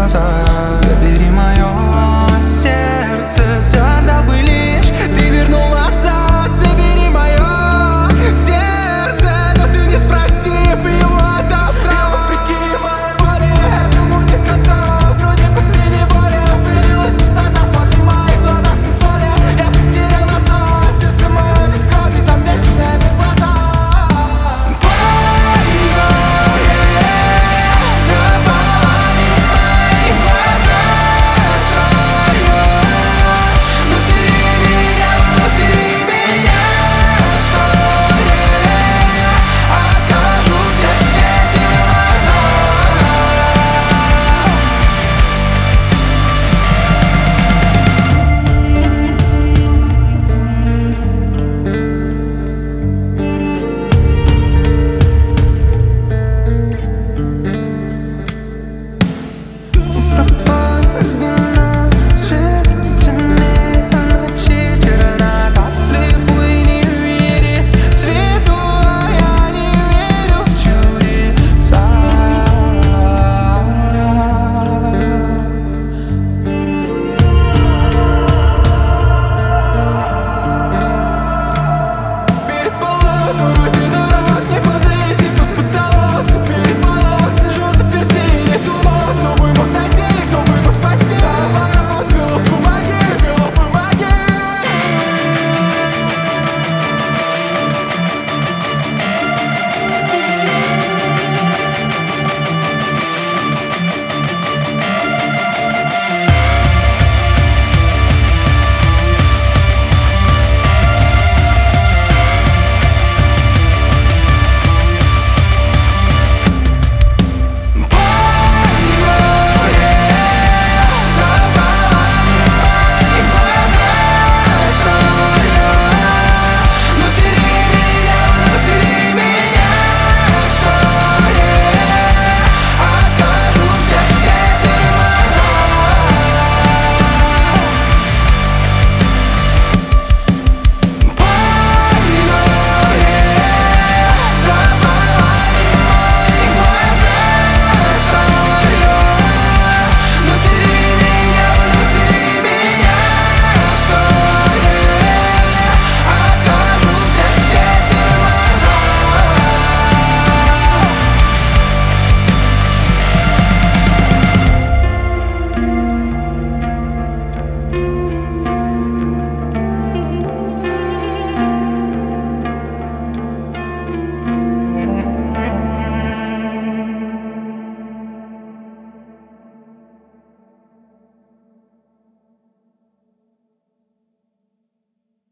глаза. Забери мое сердце, все отдал бы лишь ты вернул назад. Забери мое сердце, но ты не спросив его отобрал. Вопреки моей воле, этому нет конца. В груди посреди боли появилась пустота. Смотри в моих глазах нет соли. Я потерял отца, сердце мое без крови, там вечная мерзлота. It's been